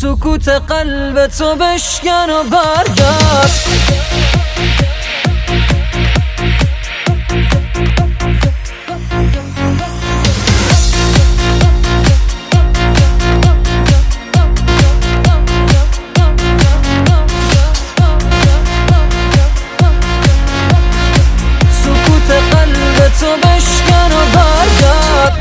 سکوت قلب تو بشکن و برگرد. سکوت قلب تو بشکن و برگرد.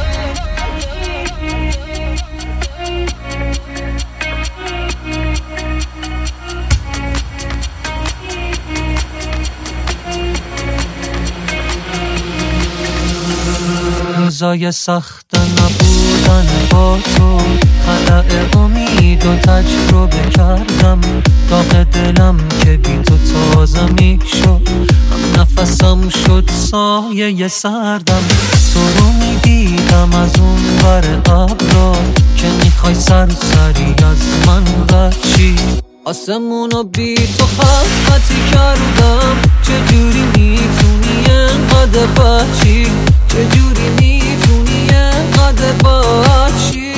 روزای سخت نبودن با تو، خلأ امید و تجربه کردم. داغ دلم که بی تو تازه می شد، هم نفسم شد سایه سردم. تو رو می دیدم از اون ور ابرا، که میخوای سرسری از من بچی. آسمونو بی تو خطی کردم. چجوری میتونی انقدر بچی؟ چجوری میتونی انقدر بچی؟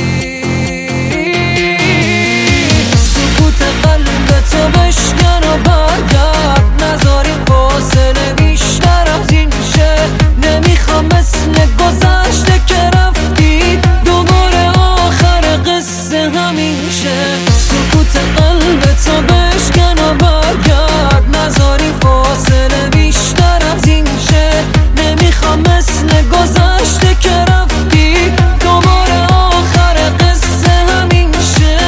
سکوت قلب تو بشکن و برگرد. نذاری فاصله بیشتر از این شه. نمیخوام مثل گذشته که رفتی دوباره آخر قصه همین شه. سکوت قلب تو بشکن و برگرد. نذاری فاصله بیشتر از این شه. نمیخوام مثل گذشته که رفتی دوباره آخر قصه همین شه.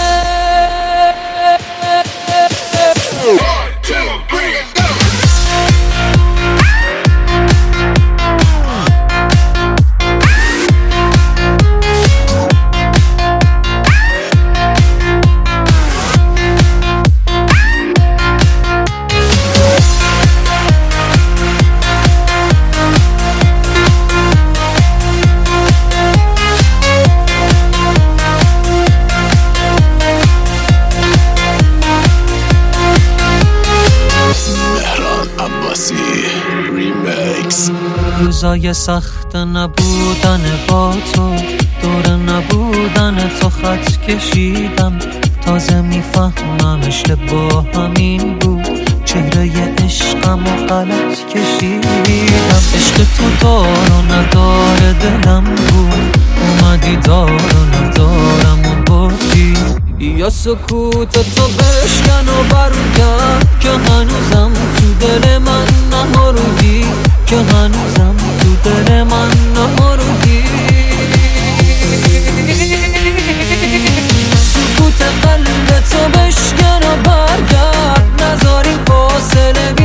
روزای سخت نبودن با تو، دور نبودن تو خط کشیدم. تازه میفهمم اشتباه همین بود، چهره عشقم و غلط کشیدم. عشق تو دار و نداره دلم بود، اومدی دار و ندارم و بردی. یا سکوت تو بشکن و برگرد، که هنوزم تو دل من نمردی. که هنوزم تو دل من نمردی. سکوت قلب تو بشکن و برگرد. نذاری فاصله